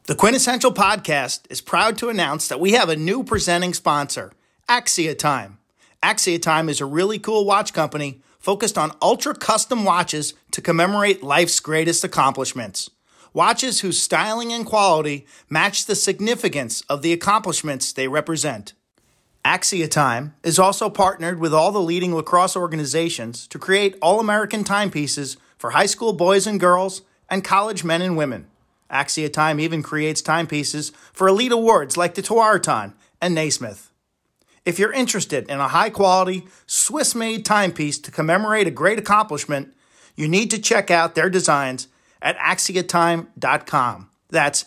The Quintessential Podcast is proud to announce that we have a new presenting sponsor, Axia Time. Axia Time is a really cool watch company focused on ultra custom watches to commemorate life's greatest accomplishments. Watches whose styling and quality match the significance of the accomplishments they represent. Axia Time is also partnered with all the leading lacrosse organizations to create all-American timepieces for high school boys and girls and college men and women. Axia Time even creates timepieces for elite awards like the Tewaaraton and Naismith. If you're interested in a high-quality, Swiss-made timepiece to commemorate a great accomplishment, you need to check out their designs at axiatime.com. That's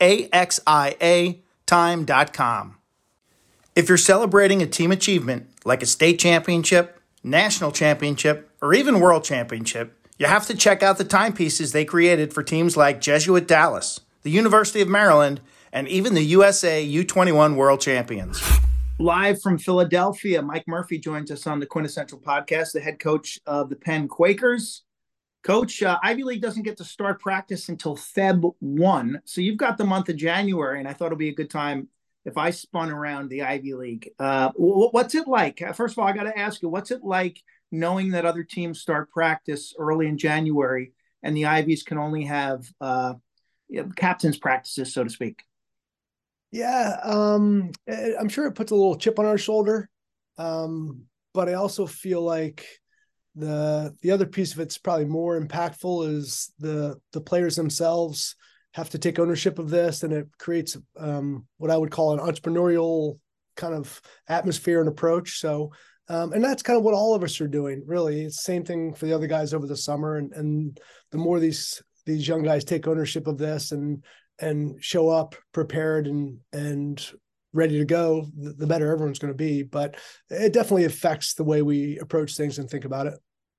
AXIA time.com. If you're celebrating a team achievement like a state championship, national championship, or even world championship, you have to check out the timepieces they created for teams like Jesuit Dallas, the University of Maryland, and even the USA U21 World Champions. Live from Philadelphia, Mike Murphy joins us on the Quintessential Podcast, the head coach of the Penn Quakers. Coach, Ivy League doesn't get to start practice until Feb 1, so you've got the month of January, and I thought it would be a good time if I spun around the Ivy League. What's it like? First of all, I got to ask you, what's it like knowing that other teams start practice early in January and the Ivies can only have captain's practices, so to speak? Yeah, I'm sure it puts a little chip on our shoulder, but I also feel like the other piece of it's probably more impactful is the players themselves have to take ownership of this, and it creates what I would call an entrepreneurial kind of atmosphere and approach. So, and that's kind of what all of us are doing, really. It's the same thing for the other guys over the summer, and the more these young guys take ownership of this and show up prepared and ready to go, the better everyone's going to be. But it definitely affects the way we approach things and think about it.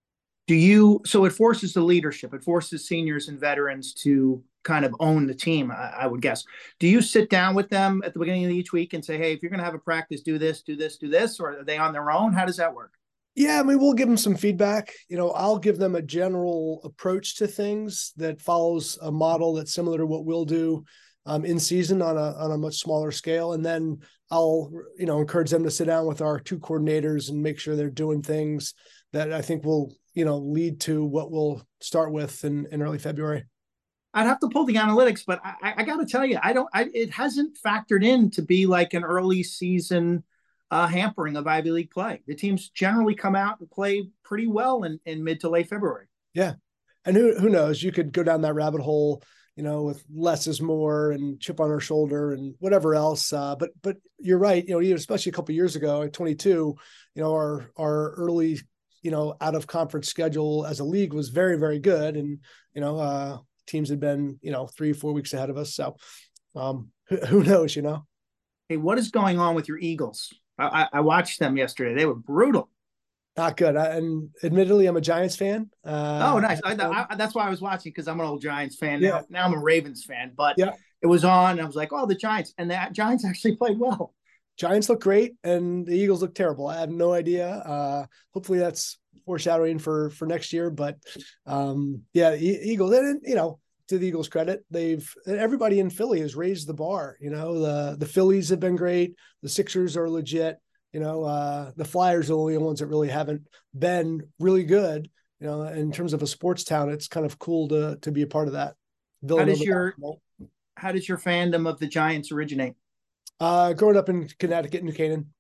So it forces the leadership, it forces seniors and veterans to kind of own the team, I would guess. Do you sit down with them at the beginning of each week and say, hey, if you're going to have a practice, do this, do this, do this, or are they on their own? How does that work? Yeah, I mean, we'll give them some feedback. I'll give them a general approach to things that follows a model that's similar to what we'll do in season on a much smaller scale. And then I'll, encourage them to sit down with our two coordinators and make sure they're doing things that I think will, lead to what we'll start with in early February. I'd have to pull the analytics, but I got to tell you, it hasn't factored in to be like an early season hampering of Ivy League play. The teams generally come out and play pretty well in mid to late February. Yeah. And who knows, you could go down that rabbit hole, with less is more and chip on our shoulder and whatever else. But you're right. Especially a couple of years ago at 22, our early, out of conference schedule as a league was very, very good. And, teams had been, 3-4 weeks ahead of us. So who knows, Hey, what is going on with your Eagles? I watched them yesterday. They were brutal. Not good. And admittedly, I'm a Giants fan. Oh, nice. That's why I was watching, because I'm an old Giants fan. Yeah. Now I'm a Ravens fan, but yeah. It was on. And I was like, oh, the Giants. And the Giants actually played well. Giants look great, and the Eagles look terrible. I have no idea. Hopefully that's foreshadowing for next year. But Eagles, and to the Eagles' credit, everybody in Philly has raised the bar. The Phillies have been great. The Sixers are legit. The Flyers are the only ones that really haven't been really good. In terms of a sports town, it's kind of cool to be a part of that. How does your fandom of the Giants originate? Growing up in Connecticut, New Canaan.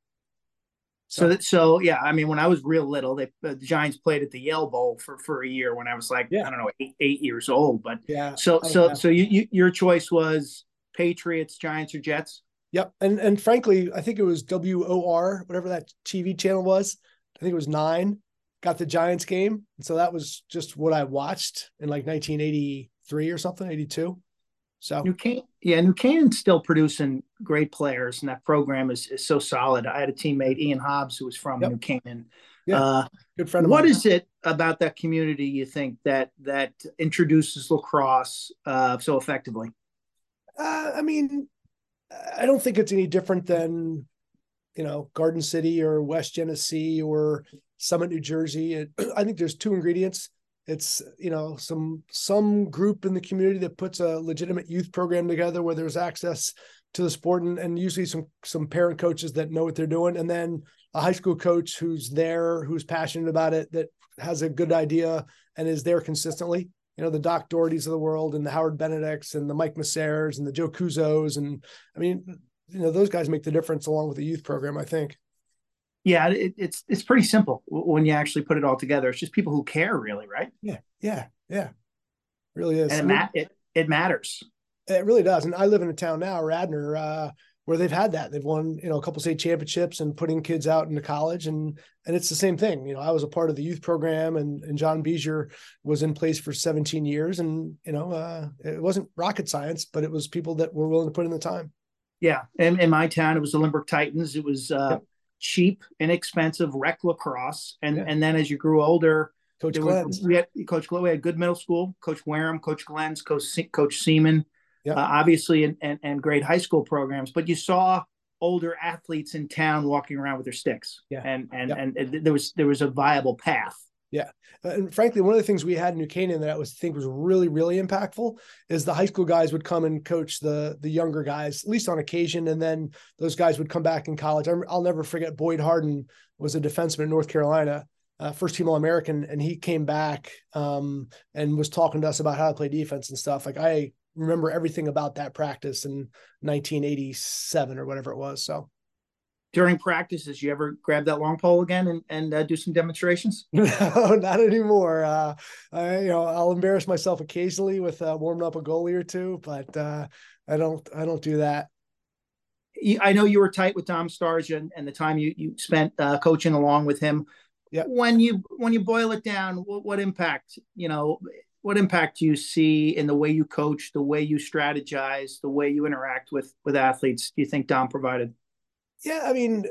So yeah, I mean, when I was real little, the Giants played at the Yale Bowl for a year when I was like, I don't know, eight years old. But yeah. So your choice was Patriots, Giants, or Jets? Yep. And frankly, I think it was WOR, whatever that TV channel was. I think it was 9, got the Giants game. And so that was just what I watched in like 1983 or something, 82. So New Canaan's still producing great players, and that program is so solid. I had a teammate, Ian Hobbs, who was from New Canaan. Yeah, good friend of mine. What is it about that community you think that introduces lacrosse so effectively? I mean, I don't think it's any different than, Garden City or West Genesee or Summit, New Jersey. I think there's two ingredients. It's, some group in the community that puts a legitimate youth program together where there's access to the sport, and usually some parent coaches that know what they're doing. And then a high school coach who's there, who's passionate about it, that has a good idea and is there consistently. The Doc Dohertys of the world and the Howard Benedicts and the Mike Massers and the Joe Kuzos. And I mean, those guys make the difference along with the youth program, I think. Yeah, it's pretty simple when you actually put it all together. It's just people who care, really, right? Yeah. Really is. And it matters. It really does. And I live in a town now, Radnor, where they've had that. They've won, a couple state championships and putting kids out into college. And it's the same thing. I was a part of the youth program, and John Beezer was in place for 17 years. And, it wasn't rocket science, but it was people that were willing to put in the time. Yeah. And in my town, it was the Limburg Titans. It was cheap, inexpensive rec lacrosse. And then as you grew older, Coach Glenn's. We had good middle school, Coach Wareham, Coach Glenn's, Coach Seaman. Obviously, and great high school programs, but you saw older athletes in town walking around with their sticks, and there was a viable path. Yeah, and frankly, one of the things we had in New Canaan that I think was really, really impactful is the high school guys would come and coach the younger guys, at least on occasion, and then those guys would come back in college. I'll never forget Boyd Harden was a defenseman in North Carolina, first team All-American, and he came back and was talking to us about how to play defense and stuff. Like, I remember everything about that practice in 1987 or whatever it was. So during practices, you ever grab that long pole again and do some demonstrations? No, not anymore. I'll embarrass myself occasionally with warming up a goalie or two, but I don't do that. I know you were tight with Dom Starsia and the time you spent coaching along with him. Yeah. When you boil it down, what impact, what impact do you see in the way you coach, the way you strategize, the way you interact with athletes? Do you think Dom provided? Yeah, I mean,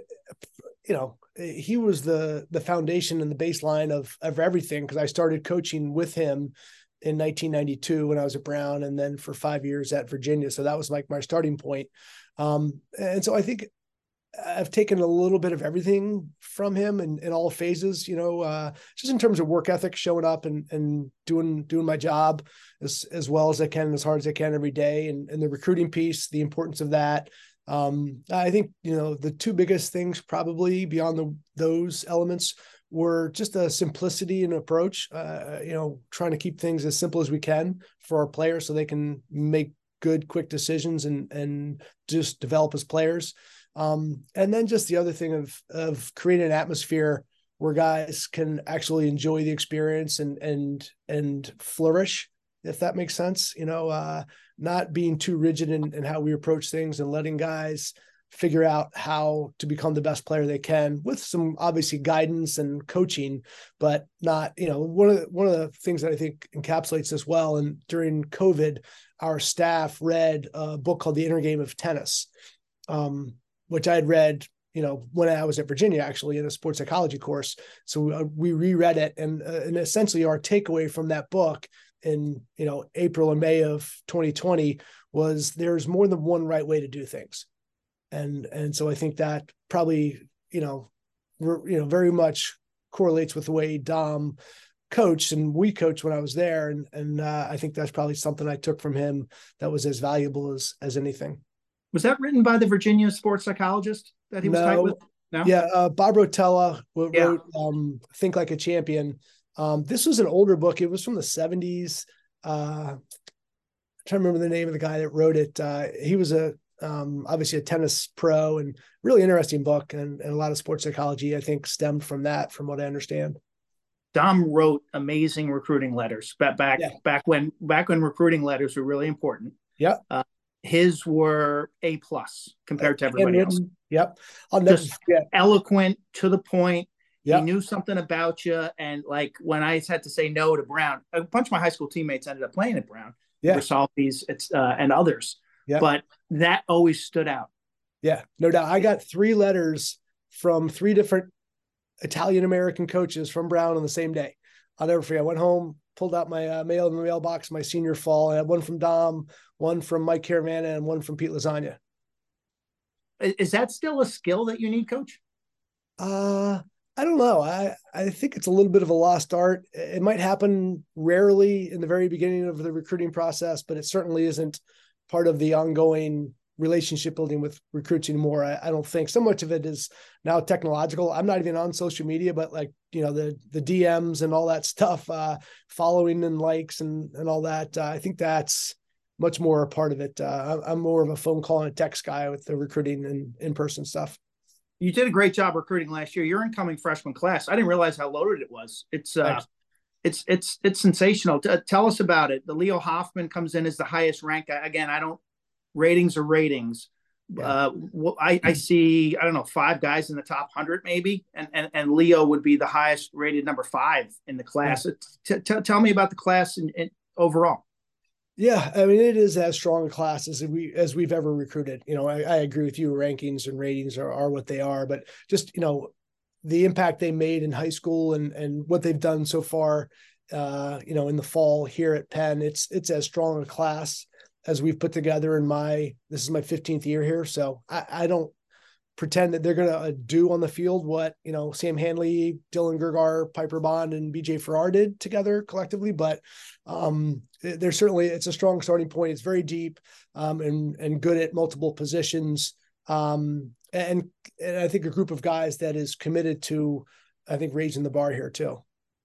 he was the foundation and the baseline of everything, because I started coaching with him in 1992 when I was at Brown, and then for 5 years at Virginia. So that was like my starting point. And so I think I've taken a little bit of everything from him in all phases, just in terms of work ethic, showing up and doing my job as well as I can, as hard as I can every day. And the recruiting piece, the importance of that. I think, the two biggest things probably beyond those elements were just a simplicity and approach, trying to keep things as simple as we can for our players so they can make good, quick decisions and just develop as players. And then just the other thing of creating an atmosphere where guys can actually enjoy the experience and flourish, if that makes sense, not being too rigid in how we approach things and letting guys figure out how to become the best player they can with some obviously guidance and coaching, but not, one of the things that I think encapsulates this well. And during COVID, our staff read a book called The Inner Game of Tennis, which I had read, when I was at Virginia, actually in a sports psychology course. So we reread it, and essentially our takeaway from that book in, April and May of 2020 was there's more than one right way to do things. And so I think that probably, very much correlates with the way Dom coached and we coached when I was there. And I think that's probably something I took from him that was as valuable as anything. Was that written by the Virginia sports psychologist that he was tight with? No? Yeah. Bob Rotella wrote Think Like a Champion. This was an older book. It was from the 70s. I'm trying to remember the name of the guy that wrote it. He was obviously a tennis pro, and really interesting book, and a lot of sports psychology, I think, stemmed from that, from what I understand. Dom wrote amazing recruiting letters back when recruiting letters were really important. Yeah. His were A+ compared to everybody else. Yep. Eloquent, to the point. Yep. He knew something about you. And like when I had to say no to Brown, a bunch of my high school teammates ended up playing at Brown, Versaltes, and others. Yeah. But that always stood out. Yeah, no doubt. I got 3 letters from 3 different Italian-American coaches from Brown on the same day. I'll never forget. I went home, pulled out my mail in the mailbox my senior fall. I had one from Dom, one from Mike Caravana, and one from Pete Lasagna. Is that still a skill that you need, Coach? I I don't know. I think it's a little bit of a lost art. It might happen rarely in the very beginning of the recruiting process, but it certainly isn't part of the ongoing relationship building with recruits anymore. I don't think. So much of it is now technological. I'm not even on social media, but like, the DMs and all that stuff, following and likes and all that. I think that's much more a part of it. I'm more of a phone call and a text guy with the recruiting and in-person stuff. You did a great job recruiting last year. Your incoming freshman class, I didn't realize how loaded it was. It's sensational. Tell us about it. The Leo Hoffman comes in as the highest rank. Again, I don't ratings or ratings. Yeah. I see, I don't know, 5 guys in the top 100 maybe, and Leo would be the highest rated number 5 in the class. Yeah. Tell me about the class and overall. Yeah, I mean, it is as strong a class as we've ever recruited. I agree with you. Rankings and ratings are what they are, but just the impact they made in high school and what they've done so far, in the fall here at Penn, it's as strong a class as we've put together this is my 15th year here. So I don't pretend that they're going to do on the field what, Sam Hanley, Dylan Gergar, Piper Bond, and BJ Farrar did together collectively. But there's certainly, it's a strong starting point. It's very deep and good at multiple positions. And I think a group of guys that is committed to, I think, raising the bar here too.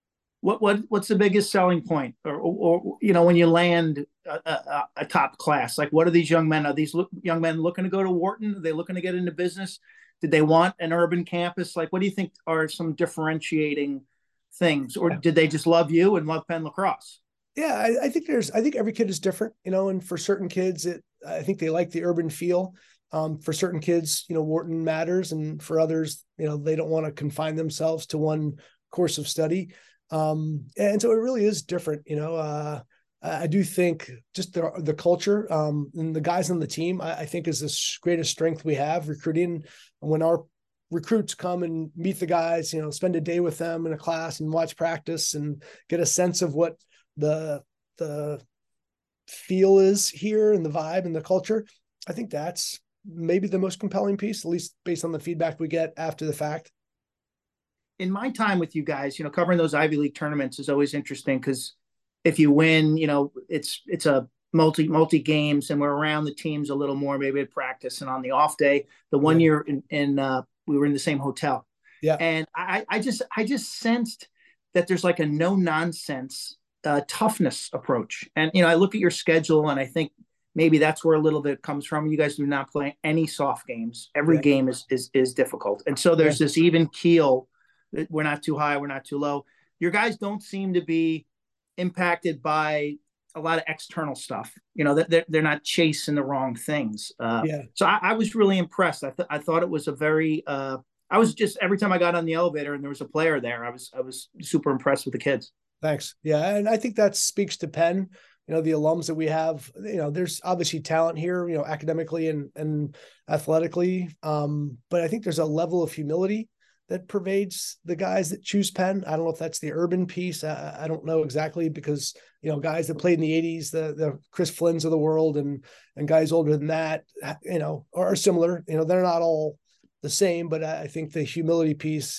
What's the biggest selling point, or when you land a top class? Like, what are these young men? Are these young men looking to go to Wharton? Are they looking to get into business? Did they want an urban campus? Like, what do you think are some differentiating things, or did they just love you and love Penn lacrosse? Yeah, I think every kid is different, and for certain kids, I think they like the urban feel. For certain kids, Wharton matters, and for others, they don't want to confine themselves to one course of study. And so it really is different. I do think just the culture and the guys on the team, I think is the greatest strength we have recruiting. When our recruits come and meet the guys, spend a day with them in a class and watch practice and get a sense of what the feel is here and the vibe and the culture. I think that's maybe the most compelling piece, at least based on the feedback we get after the fact. In my time with you guys, covering those Ivy League tournaments is always interesting because if you win, it's a multi games, and we're around the teams a little more, maybe at practice and on the off day. The one year we were in the same hotel, and I just sensed that there's like a no nonsense toughness approach, and I look at your schedule and I think maybe that's where a little bit comes from. You guys do not play any soft games. Every game is difficult, and so there's this even keel. We're not too high, we're not too low. Your guys don't seem to be impacted by a lot of external stuff. They're not chasing the wrong things. So I was really impressed. I thought it was a very. I was just, every time I got on the elevator and there was a player there, I was super impressed with the kids. Thanks. Yeah, and I think that speaks to Penn. The alums that we have. There's obviously talent here. Academically and athletically. But I think there's a level of humility that pervades the guys that choose Penn. I don't know if that's the urban piece. I don't know exactly, because, guys that played in the 80s, the Chris Flynn's of the world and guys older than that, are similar. They're not all the same, but I think the humility piece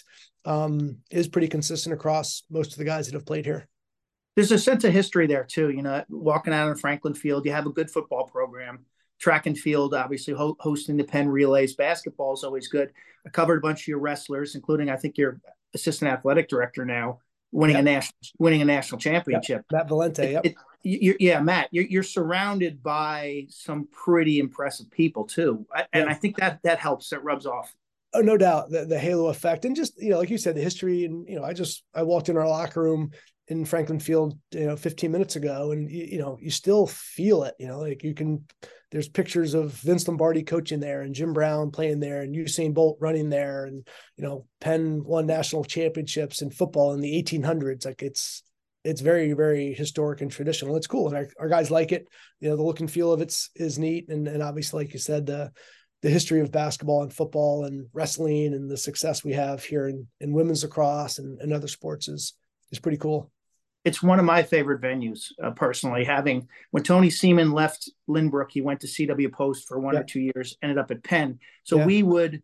is pretty consistent across most of the guys that have played here. There's a sense of history there too. Walking out on Franklin Field, you have a good football program. Track and field, obviously hosting the Penn relays. Basketball is always good. I covered a bunch of your wrestlers, including, I think, your assistant athletic director now, winning a national championship. Matt Valente. Matt, you're surrounded by some pretty impressive people too, and I think that helps. That rubs off. Oh, no doubt, the halo effect, and just like you said, the history. And I walked in our locker room in Franklin Field, 15 minutes ago, and you still feel it. Like there's pictures of Vince Lombardi coaching there and Jim Brown playing there and Usain Bolt running there, and Penn won national championships in football in the 1800s. Like it's very, very historic and traditional. It's cool, and our guys like it. The look and feel of it is neat, and obviously, like you said, the history of basketball and football and wrestling and the success we have here in women's lacrosse and other sports is pretty cool. It's one of my favorite venues, personally. When Tony Seaman left Lynbrook, he went to CW Post for 1 or 2 years, ended up at Penn. So we would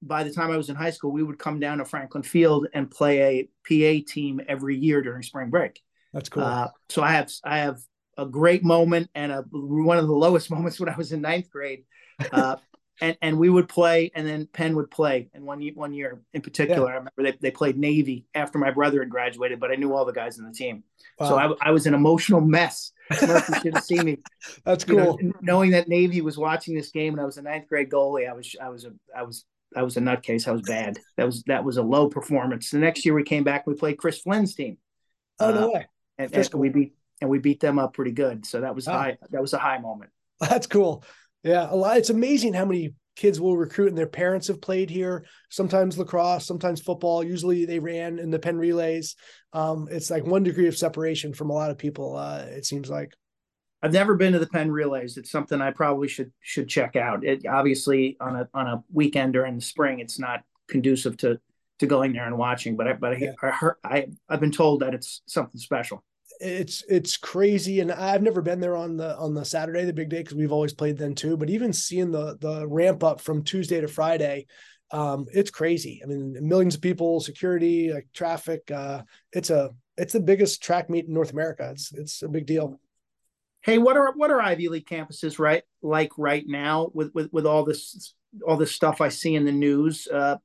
by the time I was in high school, we would come down to Franklin Field and play a PA team every year during spring break. That's cool. So I have a great moment and one of the lowest moments when I was in ninth grade. And we would play, and then Penn would play. And one year in particular, I remember they played Navy after my brother had graduated, but I knew all the guys in the team. Wow. So I was an emotional mess. Murphy should have seen me. That's cool. Knowing that Navy was watching this game, and I was a ninth grade goalie, I was a nutcase. I was bad. That was a low performance. The next year we came back, we played Chris Flynn's team. Oh, no way. And we beat them up pretty good. So that was high. That was a high moment. That's cool. Yeah, it's amazing how many kids will recruit and their parents have played here. Sometimes lacrosse, sometimes football. Usually they ran in the Penn relays. It's like 1 degree of separation from a lot of people. It seems like. I've never been to the Penn relays. It's something I probably should check out. It obviously on a weekend during the spring, it's not conducive to going there and watching. But I've been told that it's something special. It's crazy, and I've never been there on the Saturday, the big day, because we've always played then too. But even seeing the ramp up from Tuesday to Friday, it's crazy. I mean, millions of people, security, like traffic. It's the biggest track meet in North America. It's a big deal. Hey, what are Ivy League campuses right now with all this stuff I see in the news?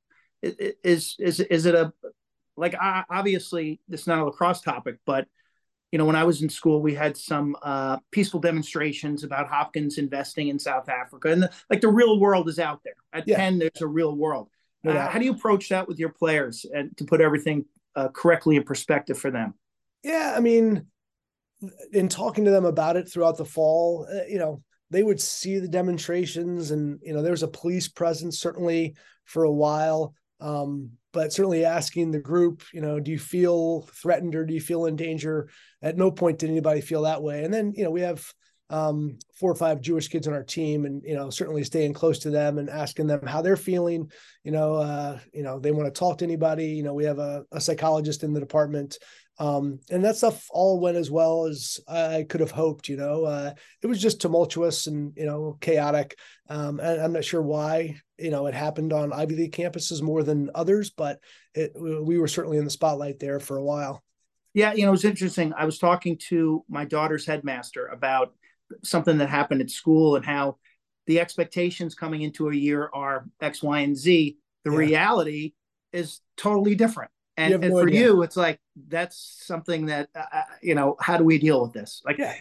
Is it obviously it's not a lacrosse topic, but when I was in school, we had some peaceful demonstrations about Hopkins investing in South Africa, and the real world is out there. At Penn, there's a real world. How do you approach that with your players and to put everything correctly in perspective for them? Yeah, I mean, in talking to them about it throughout the fall, they would see the demonstrations, and there was a police presence certainly for a while. But certainly asking the group, do you feel threatened or do you feel in danger? At no point did anybody feel that way. And then, we have 4 or 5 Jewish kids on our team, and, certainly staying close to them and asking them how they're feeling. They want to talk to anybody. We have a psychologist in the department. And that stuff all went as well as I could have hoped. It was just tumultuous and, chaotic. And I'm not sure why, it happened on Ivy League campuses more than others, but we were certainly in the spotlight there for a while. Yeah. It was interesting. I was talking to my daughter's headmaster about something that happened at school and how the expectations coming into a year are X, Y, and Z. The reality is totally different. And for you, it's like, that's something that, how do we deal with this?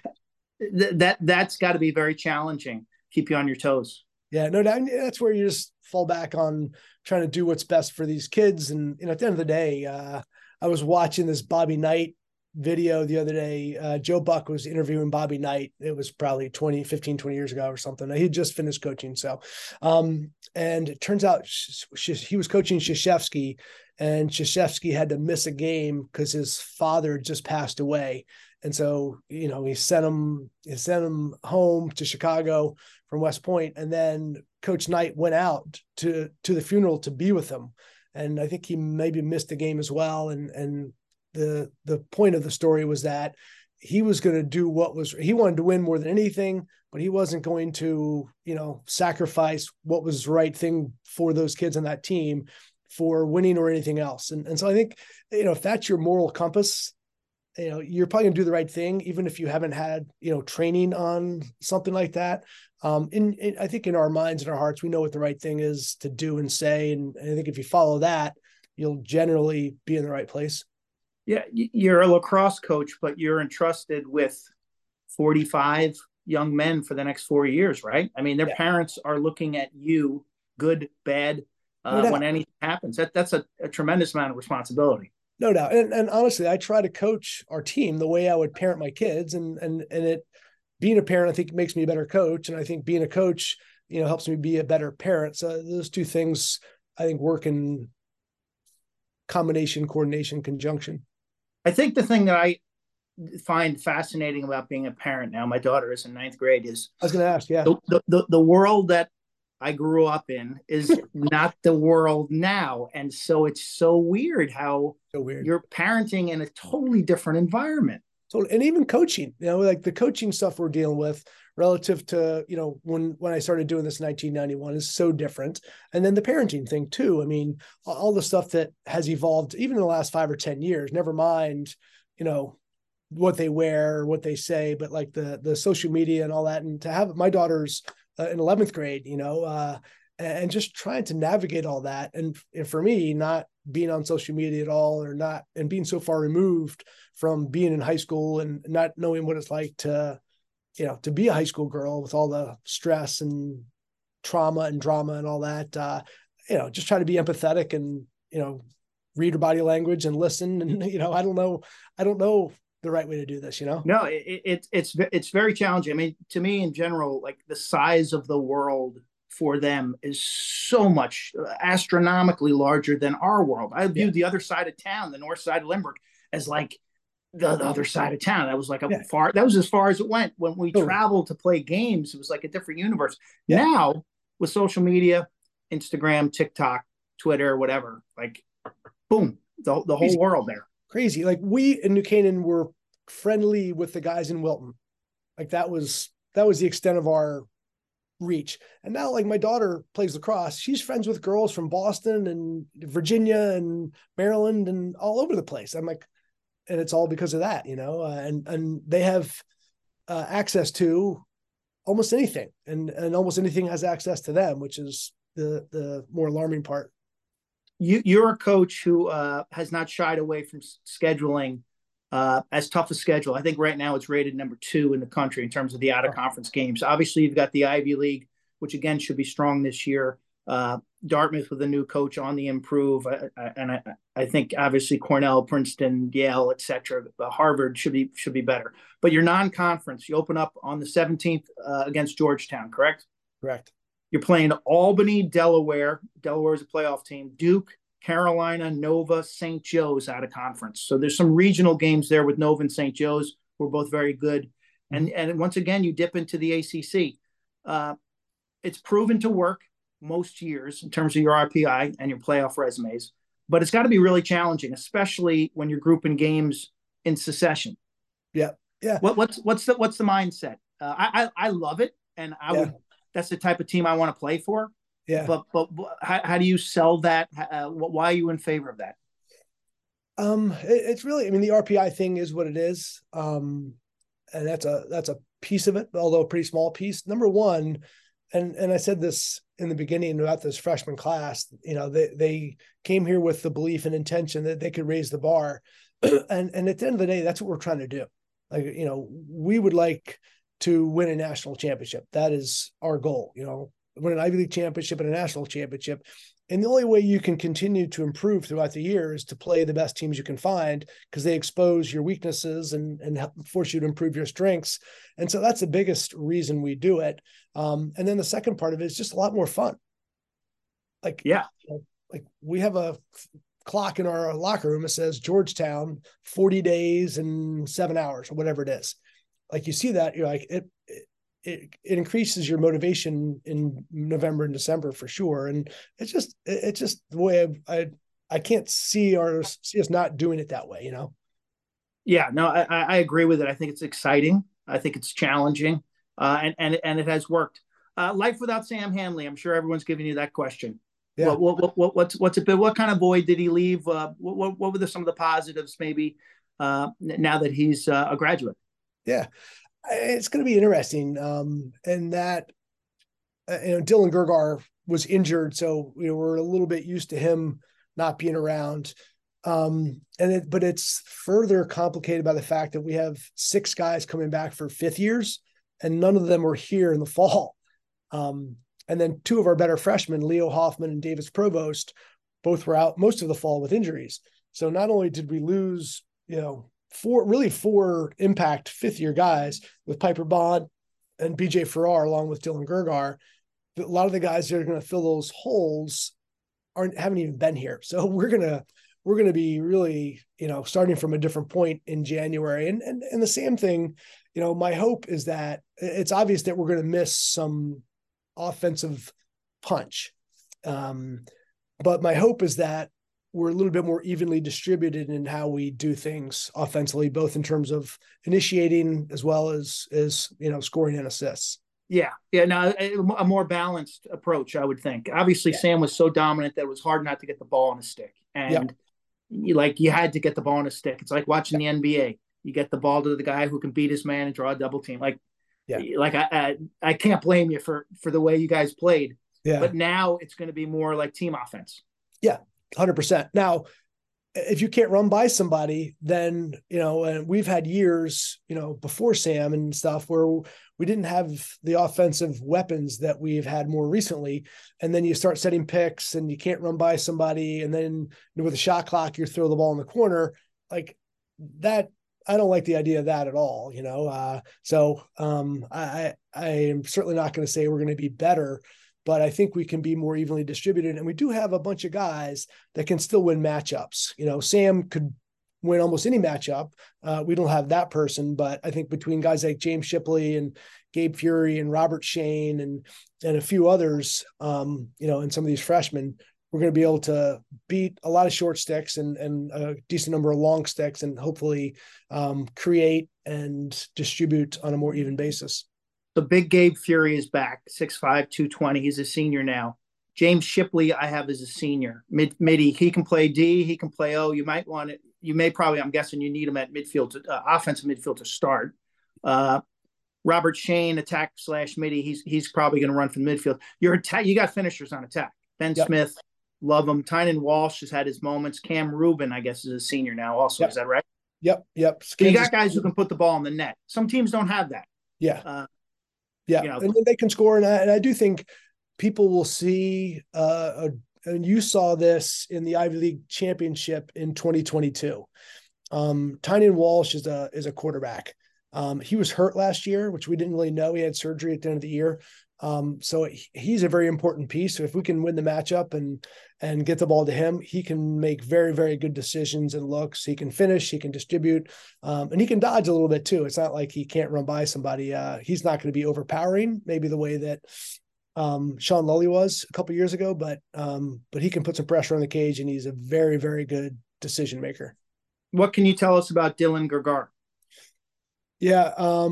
That's got to be very challenging, keep you on your toes. Yeah, no doubt. That's where you just fall back on trying to do what's best for these kids. And, at the end of the day, I was watching this Bobby Knight video the other day. Joe Buck was interviewing Bobby Knight. It was probably 15, 20 years ago or something. He just finished coaching. So, and it turns out he was coaching Krzyzewski, and Krzyzewski had to miss a game because his father just passed away. And so, he sent him home to Chicago from West Point. And then Coach Knight went out to the funeral to be with him. And I think he maybe missed the game as well. And the point of the story was that he was going to do he wanted to win more than anything, but he wasn't going to, sacrifice what was the right thing for those kids on that team for winning or anything else. And so I think, if that's your moral compass, you're probably gonna do the right thing, even if you haven't had, training on something like that. I think in our minds and our hearts, we know what the right thing is to do and say. And I think if you follow that, you'll generally be in the right place. Yeah. You're a lacrosse coach, but you're entrusted with 45 young men for the next 4 years, right? I mean, their parents are looking at you, good, bad, when anything happens. That's a tremendous amount of responsibility. No doubt. And honestly, I try to coach our team the way I would parent my kids, and being a parent, I think, makes me a better coach. And I think being a coach, helps me be a better parent. So those two things, I think, work in combination, coordination, conjunction. I think the thing that I find fascinating about being a parent now, my daughter is in ninth grade, is I was going to ask, the world that I grew up in is not the world now. And so it's so weird how you're parenting in a totally different environment. So, and even coaching, like the coaching stuff we're dealing with relative to, when I started doing this in 1991 is so different. And then the parenting thing too. I mean, all the stuff that has evolved even in the last 5 or 10 years, never mind, what they wear, what they say, but like the social media and all that. And to have my daughter's in 11th grade, and just trying to navigate all that. And for me, not being on social media at all and being so far removed from being in high school and not knowing what it's like to be a high school girl with all the stress and trauma and drama and all that, just try to be empathetic and, read her body language and listen. And, I don't know the right way to do this, No, it's very challenging. I mean, to me in general, like the size of the world for them is so much astronomically larger than our world. I viewed the other side of town, the north side of Limerick, as like the other side of town. That was like that was as far as it went. When we traveled to play games, it was like a different universe. Now with social media, Instagram, TikTok, Twitter, whatever, like boom, the whole world there. Crazy. Like we in New Canaan were friendly with the guys in Wilton. Like that was the extent of our reach. And now like my daughter plays lacrosse. She's friends with girls from Boston and Virginia and Maryland and all over the place. I'm like, and it's all because of that, and they have access to almost anything and almost anything has access to them, which is the more alarming part. You're a coach who has not shied away from scheduling as tough a schedule. I think right now it's rated number 2 in the country in terms of the out-of-conference games. Obviously, you've got the Ivy League, which again should be strong this year. Dartmouth with a new coach on the improve, and I think obviously Cornell, Princeton, Yale, etc. Harvard should be better. But your non-conference, you open up on the 17th against Georgetown, correct? Correct. You're playing Albany, Delaware. Delaware is a playoff team. Duke, Carolina, Nova, St. Joe's out of conference. So there's some regional games there with Nova and St. Joe's, who are both very good. And once again, you dip into the ACC. It's proven to work most years in terms of your RPI and your playoff resumes, but it's got to be really challenging, especially when you're grouping games in succession. Yeah. What's the mindset? I love it, and I would. That's the type of team I want to play for. Yeah. But how do you sell that? Why are you in favor of that? It's really, I mean, the RPI thing is what it is. And that's a piece of it, although a pretty small piece. Number one, and I said this in the beginning about this freshman class, they came here with the belief and intention that they could raise the bar. And at the end of the day, that's what we're trying to do. Like, we would like to win a national championship. That is our goal, win an Ivy League championship and a national championship. And the only way you can continue to improve throughout the year is to play the best teams you can find, because they expose your weaknesses and force you to improve your strengths. And so that's the biggest reason we do it. And then the second part of it is just a lot more fun. Like we have a clock in our locker room that says Georgetown 40 days and 7 hours or whatever it is. Like you see that, you're like, it increases your motivation in November and December for sure. And it's just the way I can't see us not doing it that way, Yeah, no, I agree with it. I think it's exciting. I think it's challenging, and it has worked. Life without Sam Hanley. I'm sure everyone's giving you that question. Yeah. What's it been? What kind of void did he leave? What were some of the positives maybe now that he's a graduate? Yeah, it's going to be interesting. And that, Dylan Gergar was injured, so we're a little bit used to him not being around. But it's further complicated by the fact that we have 6 guys coming back for 5th years, and none of them were here in the fall. And then 2 of our better freshmen, Leo Hoffman and Davis Provost, both were out most of the fall with injuries. So not only did we lose, 4 impact 5th year guys with Piper Bond and BJ Farrar, along with Dylan Gergar, a lot of the guys that are going to fill those holes haven't even been here. So we're going to be really, starting from a different point in January. And the same thing, my hope is that it's obvious that we're going to miss some offensive punch. But my hope is that we're a little bit more evenly distributed in how we do things offensively, both in terms of initiating as well as scoring and assists. Yeah. No, a more balanced approach, I would think. Obviously, Sam was so dominant that it was hard not to get the ball on a stick, and you had to get the ball on a stick. It's like watching the NBA. You get the ball to the guy who can beat his man and draw a double team. I can't blame you for the way you guys played. Yeah. But now it's going to be more like team offense. Yeah, 100%. Now, if you can't run by somebody, then, and we've had years, before Sam and stuff where we didn't have the offensive weapons that we've had more recently. And then you start setting picks and you can't run by somebody. And then with a shot clock, you throw the ball in the corner like that. I don't like the idea of that at all, I am certainly not going to say we're going to be better, but I think we can be more evenly distributed. And we do have a bunch of guys that can still win matchups. Sam could win almost any matchup. We don't have that person, but I think between guys like James Shipley and Gabe Fury and Robert Shane and a few others, and some of these freshmen, we're going to be able to beat a lot of short sticks and a decent number of long sticks and hopefully create and distribute on a more even basis. The big Gabe Fury is back, 6'5", 220. He's a senior now. James Shipley, I have as a senior. Midi, he can play D, he can play O. You may probably, I'm guessing you need him at midfield, offensive midfield to start. Robert Shane, attack / midi, he's probably going to run from the midfield. You got finishers on attack. Ben Smith, love him. Tynan Walsh has had his moments. Cam Rubin, I guess, is a senior now also. Is that right? Yep. So you got guys who can put the ball in the net. Some teams don't have that. Yeah. And then they can score. And I do think people will see, and you saw this in the Ivy League Championship in 2022. Tynan Walsh is a quarterback. He was hurt last year, which we didn't really know. He had surgery at the end of the year. So he's a very important piece. So if we can win the matchup and get the ball to him, he can make very, very good decisions and looks. He can finish, he can distribute, and he can dodge a little bit too. It's not like he can't run by somebody. He's not going to be overpowering, maybe the way that Sean Lully was a couple of years ago, but he can put some pressure on the cage, and he's a very, very good decision maker. What can you tell us about Dylan Gergar? Yeah.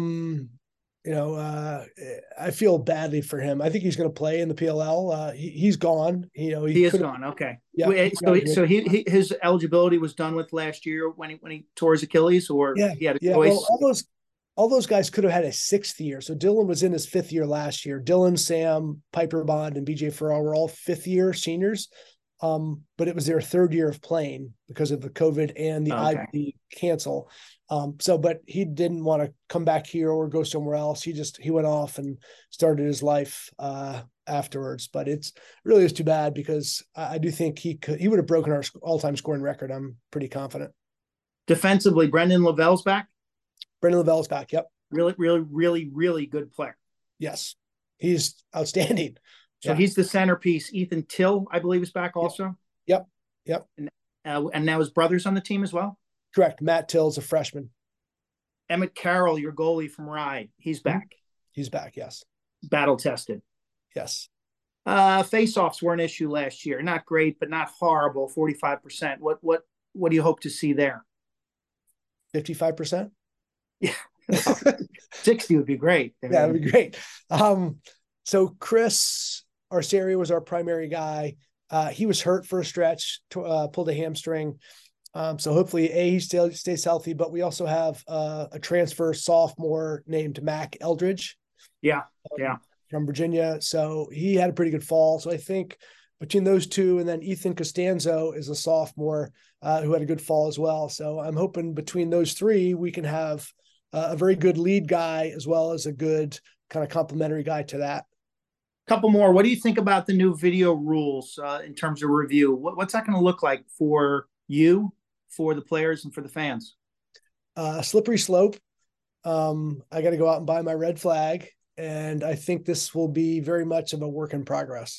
I feel badly for him. I think he's going to play in the PLL. He's gone. He is gone. Okay. Yeah. So his eligibility was done with last year when he tore his Achilles, or he had a choice. Well, all those guys could have had a sixth year. So Dylan was in his fifth year last year. Dylan, Sam, Piper Bond, and BJ Farrell were all fifth year seniors. But it was their third year of playing because of the COVID and the IV cancel. But he didn't want to come back here or go somewhere else. He went off and started his life afterwards. But it really is too bad because I do think he would have broken our all-time scoring record. I'm pretty confident. Defensively, Brendan Lavelle's back. Brendan Lavelle's back. Yep. Really, really, really, really good player. Yes, he's outstanding. So he's the centerpiece. Ethan Till, I believe, is back also. Yep. And now his brother's on the team as well. Correct. Matt Till's a freshman. Emmett Carroll, your goalie from Rye, he's back. He's back. Yes. Battle tested. Yes. Face-offs were an issue last year. Not great, but not horrible. 45%. What do you hope to see there? 55%. Yeah. 60 would be great. Yeah, it'd be great. So Chris Arcerio was our primary guy. He was hurt for a stretch, pulled a hamstring. So hopefully he stays healthy, but we also have a transfer sophomore named Mac Eldridge. From Virginia. So he had a pretty good fall. So I think between those two, and then Ethan Costanzo is a sophomore who had a good fall as well. So I'm hoping between those three, we can have a very good lead guy as well as a good kind of complementary guy to that. Couple more. What do you think about the new video rules in terms of review? What's that going to look like for you, for the players, and for the fans? Slippery slope. I got to go out and buy my red flag, and I think this will be very much of a work in progress.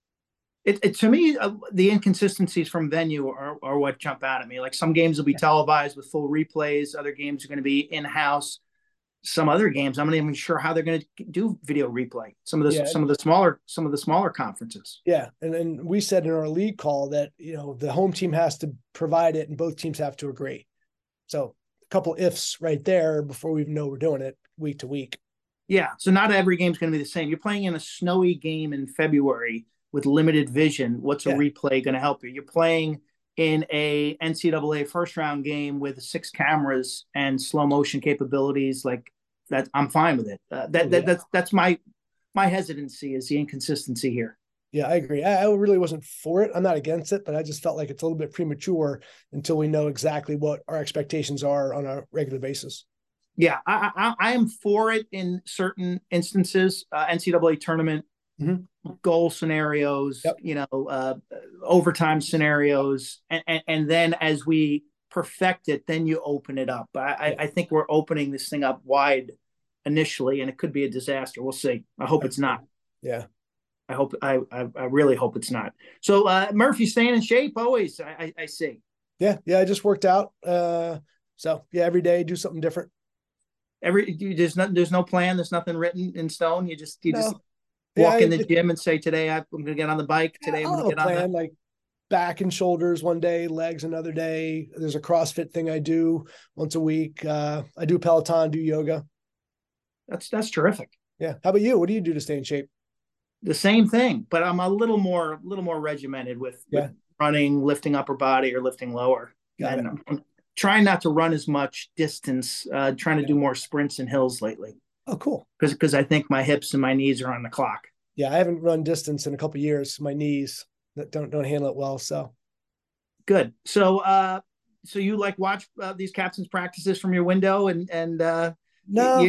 To me, the inconsistencies from venue are what jump out at me. Like some games will be televised with full replays. Other games are going to be in-house. some other games, I'm not even sure how they're going to do video replay. Some of the smaller conferences. Yeah, and we said in our league call that the home team has to provide it, and both teams have to agree. So a couple ifs right there before we even know we're doing it week to week. Yeah, so not every game's going to be the same. You're playing in a snowy game in February with limited vision. What's a replay going to help you? You're playing in a NCAA first round game with 6 cameras and slow motion capabilities like that. I'm fine with it. That's my hesitancy is the inconsistency here. Yeah, I agree. I really wasn't for it. I'm not against it, but I just felt like it's a little bit premature until we know exactly what our expectations are on a regular basis. Yeah, I am for it in certain instances, NCAA tournament goal scenarios, overtime scenarios, and then as we perfect it, then you open it up. I think we're opening this thing up wide initially, and it could be a disaster. We'll see. I hope it's not. Yeah. I really hope it's not. So Murphy, staying in shape always. I see. Yeah. I just worked out. So yeah, every day do something different. There's no plan. There's nothing written in stone. You just walk in the gym and say, today I'm going to get on the bike. Today I'm going to get on the like back and shoulders one day, legs another day. There's a CrossFit thing I do once a week. I do Peloton, do yoga. That's terrific. Yeah. How about you? What do you do to stay in shape? The same thing, but I'm a little more regimented with running, lifting upper body or lifting lower. I'm trying not to run as much distance, trying to do more sprints and hills lately. Oh, cool. Because I think my hips and my knees are on the clock. Yeah, I haven't run distance in a couple of years. My knees that don't handle it well. So good. So you watch these captains' practices from your window, and no,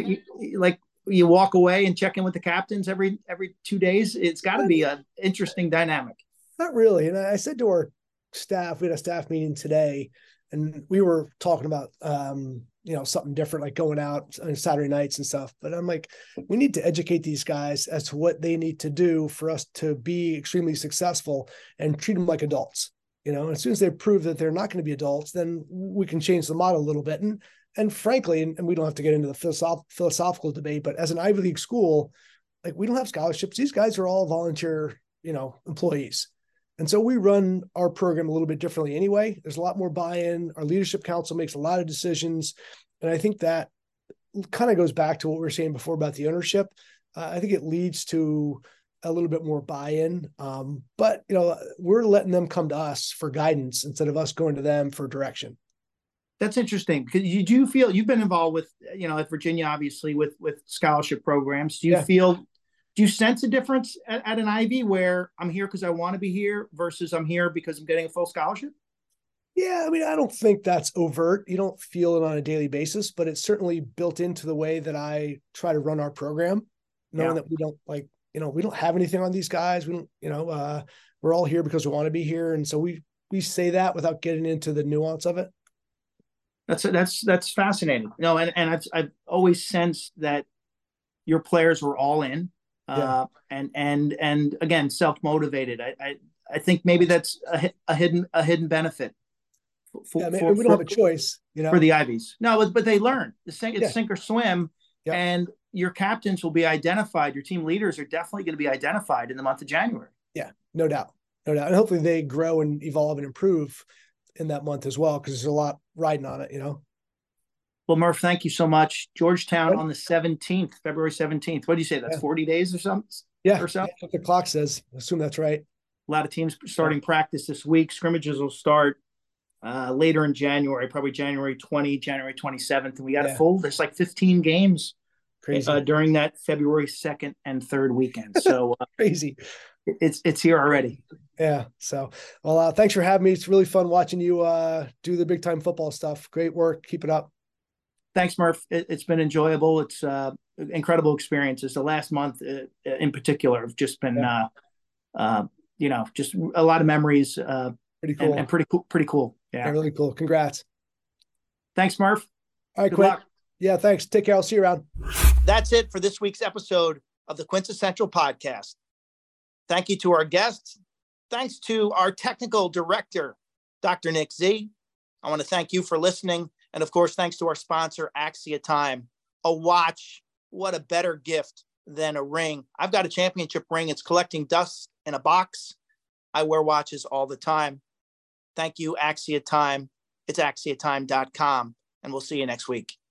you walk away and check in with the captains every 2 days. It's got to be an interesting dynamic. Not really. And I said to our staff, we had a staff meeting today, and we were talking about something different, like going out on Saturday nights and stuff. But I'm like, we need to educate these guys as to what they need to do for us to be extremely successful and treat them like adults. As soon as they prove that they're not going to be adults, then we can change the model a little bit. And frankly, and we don't have to get into the philosophical debate, but as an Ivy League school, like, we don't have scholarships. These guys are all volunteer, employees. And so we run our program a little bit differently anyway. There's a lot more buy-in. Our leadership council makes a lot of decisions. And I think that kind of goes back to what we were saying before about the ownership. I think it leads to a little bit more buy-in. But, we're letting them come to us for guidance instead of us going to them for direction. That's interesting, because you do feel you've been involved with, at Virginia, obviously with scholarship programs. Do you sense a difference at an Ivy where I'm here because I want to be here versus I'm here because I'm getting a full scholarship? Yeah. I mean, I don't think that's overt. You don't feel it on a daily basis, but it's certainly built into the way that I try to run our program, knowing that we don't we don't have anything on these guys. We don't, we're all here because we want to be here. And so we say that without getting into the nuance of it. That's fascinating. And I've always sensed that your players were all in, and again, self-motivated. I think maybe that's a hidden benefit. We don't have a choice, for the Ivies. No, but they learn. It's sink or swim, and your captains will be identified. Your team leaders are definitely going to be identified in the month of January. Yeah, no doubt. And hopefully they grow and evolve and improve in that month as well, because there's a lot riding on it, Well, Murph, thank you so much. Georgetown on the 17th, February 17th. What do you say? That's 40 days or something? Yeah. Or so? Yeah, what the clock says. I assume that's right. A lot of teams starting practice this week. Scrimmages will start later in January, probably January 20, January 27th. And we got a full, there's like 15 games during that February 2nd and 3rd weekend. So crazy. It's here already. Yeah. So, well, thanks for having me. It's really fun watching you do the big time football stuff. Great work. Keep it up. Thanks, Murph. It's been enjoyable. It's incredible experiences. The last month in particular have just been, just a lot of memories. Pretty cool. And pretty cool. Yeah. Really cool. Congrats. Thanks, Murph. All right, Quinn. Yeah, thanks. Take care. I'll see you around. That's it for this week's episode of the Quintessential Podcast. Thank you to our guests. Thanks to our technical director, Dr. Nick Z. I want to thank you for listening. And of course, thanks to our sponsor, Axia Time. a watch, what a better gift than a ring. I've got a championship ring. It's collecting dust in a box. I wear watches all the time. Thank you, Axia Time. It's axiatime.com, and we'll see you next week.